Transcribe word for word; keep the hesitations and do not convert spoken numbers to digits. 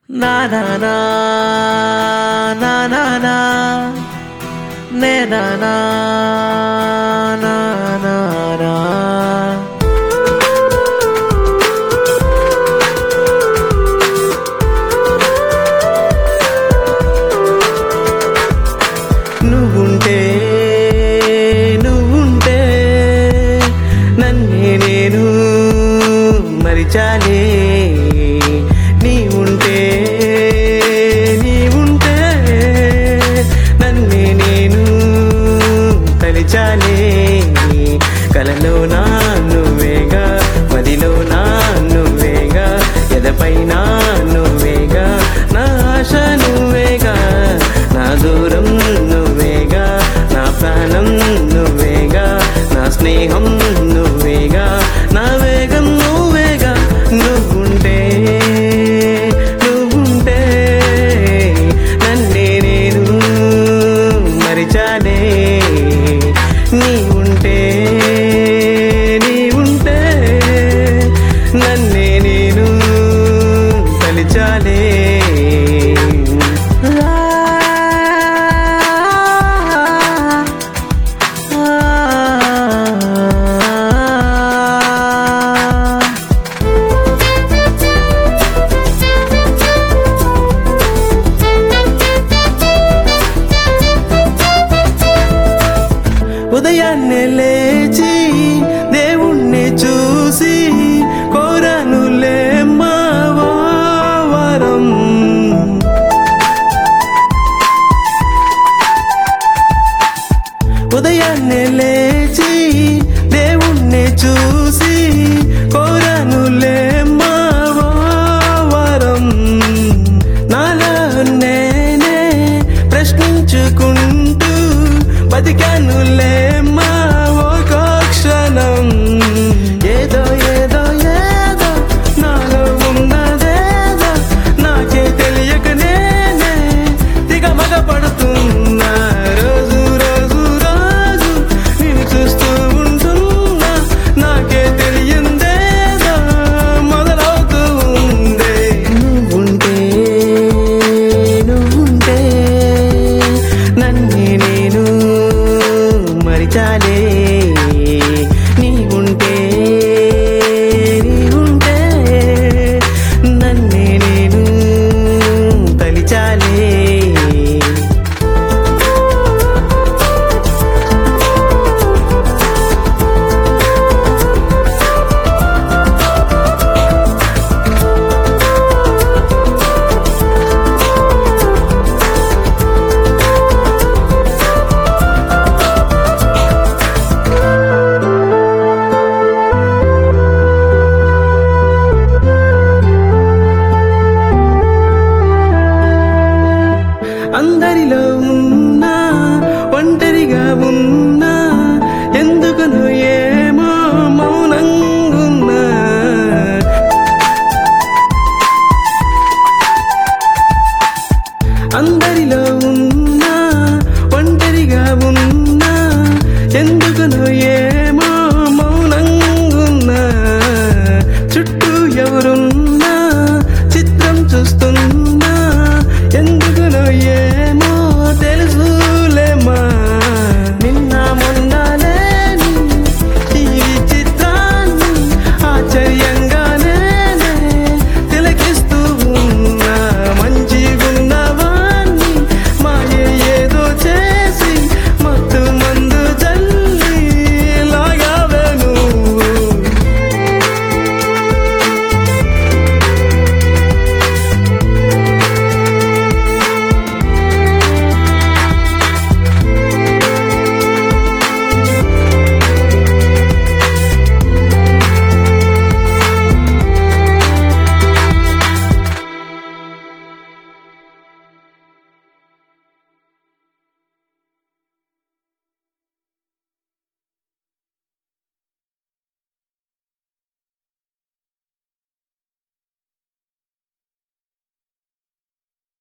నా నా నా నా నా నా నే నా నా నా నా నా నువ్వుంటే నువ్వుంటే నన్నే నేను మరిచాలే నీ ఉంటే నీవుంటే నన్నే నేను తలిచాలే కలలో నా నువ్వేగా మదిలో నా నువ్వేగా ఎదపైన నువ్వేగా నా ఆశ నువ్వేగా నా దూరం నువ్వేగా నా ప్రాణం నువ్వేగా నా స్నేహం నువ్వేగా నా వేగం నువ్వేగా నువ్వుంటే నువ్వుంటే నన్నే నేను మరిచాలే నీ ఉంటే నీవుంటే నన్నే నేను తలిచాలే